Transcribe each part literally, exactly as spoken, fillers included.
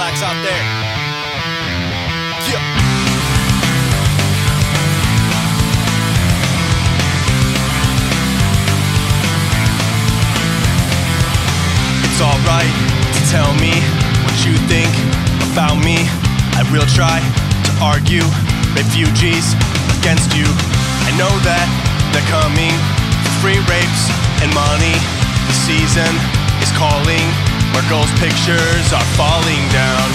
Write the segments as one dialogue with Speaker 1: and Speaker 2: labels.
Speaker 1: Polacks out there. Yeah. It's alright to tell me what you think about me. I will try to argue refugees against you. I know that they're coming for free rapes and money. The season is calling, where girls' pictures are falling down.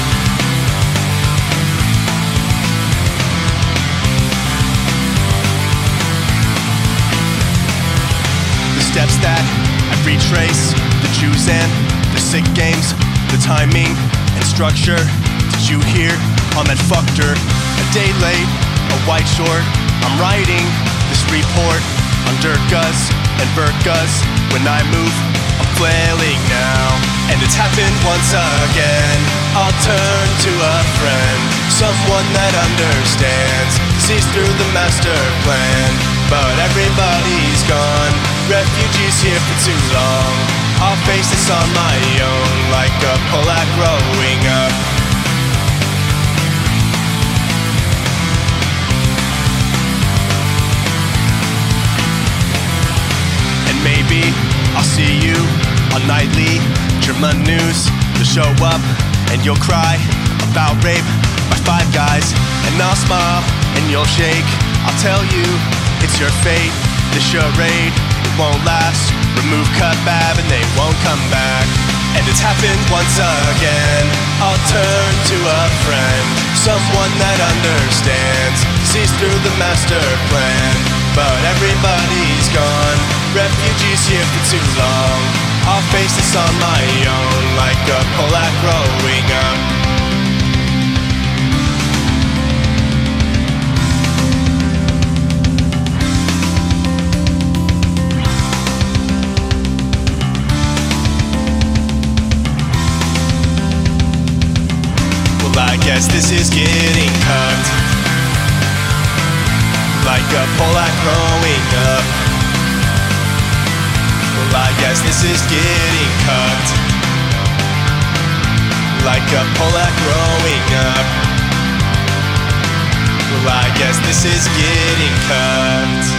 Speaker 1: The steps that I retrace, the Jews and the sick games, the timing and structure. Did you hear on that fucked-er? A day late, a white short. I'm writing this report on Durkas and Burkas. When I move, I'm flailing now, and it's happened once again. I'll turn to a friend, someone that understands, sees through the master plan. But everybody's gone, refugees here for too long. I'll face this on my own, like a Polak growing up. And maybe I'll see you on nightly German news. You'll show up and you'll cry about rape by five guys, and I'll smile and you'll shake. I'll tell you it's your fate, this charade, it won't last. Remove Kebab and they won't come back. And it's happened once again. I'll turn to a friend, someone that understands, sees through the master plan. But everybody's gone, refugees here for too long. I'll face this on my own, like a Polak growing up. Well, I guess this is getting cut, like a Polak growing up. Well, I guess this is getting cut, like a Polak growing up. Well, I guess this is getting cut.